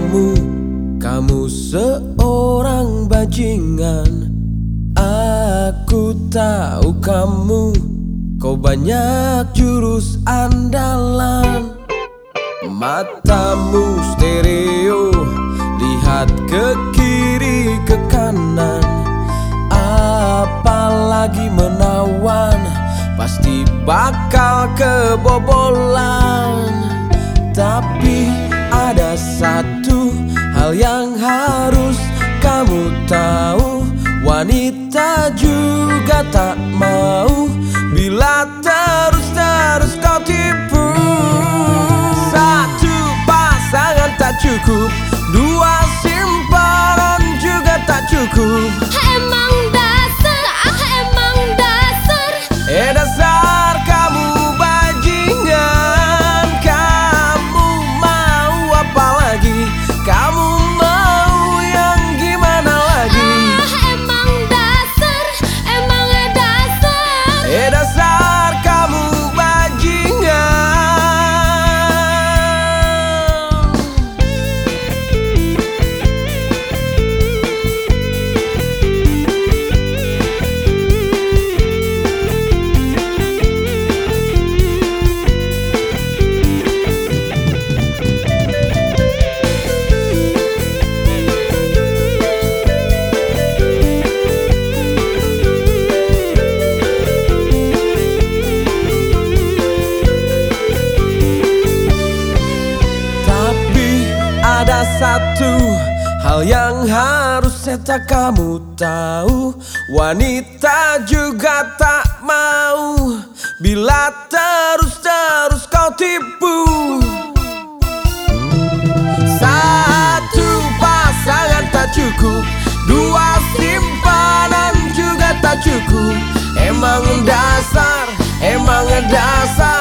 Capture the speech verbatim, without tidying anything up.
matamu, kamu seorang bajingan. Aku tahu kamu, kau banyak jurus andalan. Matamu stereo, lihat ke kiri ke kanan. Apalagi menawan, pasti bakal kebobolan. Tapi ada satu hal yang harus kamu tahu, wanita juga tak mau bila terus-terus kau tipu. Satu pasangan tak cukup, dua simpanan juga tak cukup. Emang dasar, emang dasar. Eh dasar kamu bajingan. Kamu mau apa lagi? Kamu mau yang gimana lagi? Ah, emang dasar, emang dasar. Eh dasar kamu bajingan. Ada satu hal yang harus seta kamu tahu, wanita juga tak mau bila terus-terus kau tipu. Satu pasangan tak cukup, dua simpanan juga tak cukup. Emang dasar, emang dasar.